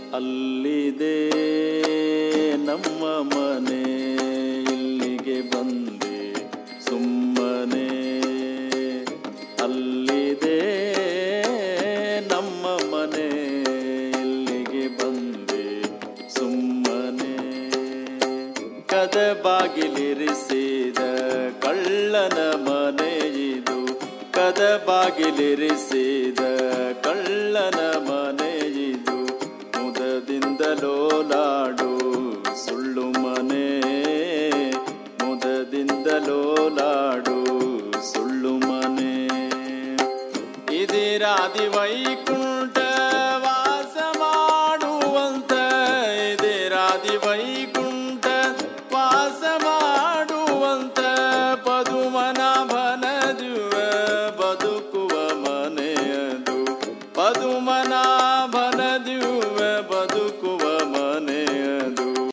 ಅಲ್ಲಿದೆ ನಮ್ಮ ಮನೆ, ಇಲ್ಲಿಗೆ ಬಂದೆ ಸುಮ್ಮನೆ. ಅಲ್ಲಿದೆ ನಮ್ಮ ಮನೆ, ಇಲ್ಲಿಗೆ ಬಂದೆ ಸುಮ್ಮನೆ. ಕದ ಬಾಗಿಲಿರಿಸಿದ ಕಳ್ಳನ ಮನೆ ಇದು, ಕದ ಬಾಗಿಲಿರಿಸಿದ ಕಳ್ಳನ ಮನೆ ಇದು. ಮುದದಿಂದಲೋಲಾಡು ಸುಳ್ಳು ಮನೆ, ಮುದದಿಂದಲೋಲಾಡು ಸುಳ್ಳು ಮನೆ. ಇದಿರಾದಿ ವೈಕುಂಠ